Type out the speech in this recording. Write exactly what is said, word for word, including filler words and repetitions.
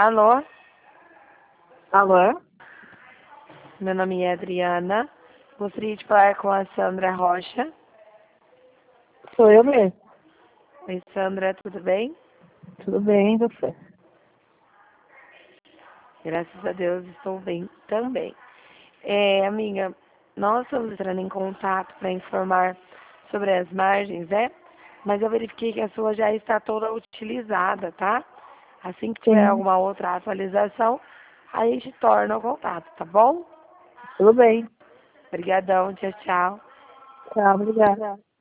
Alô, Alô? meu nome é Adriana. Gostaria de falar com a Sandra Rocha. Sou eu mesmo. Oi, Sandra, tudo bem? Tudo bem, e você? Graças a Deus estou bem também. É, amiga, nós estamos entrando em contato para informar sobre as margens, é? Mas eu verifiquei que a sua já está toda utilizada, tá? Assim que tiver Sim, alguma outra atualização, a gente torna o contato, tá bom? tudo bem. Obrigadão, tchau, tchau. Tá, obrigada.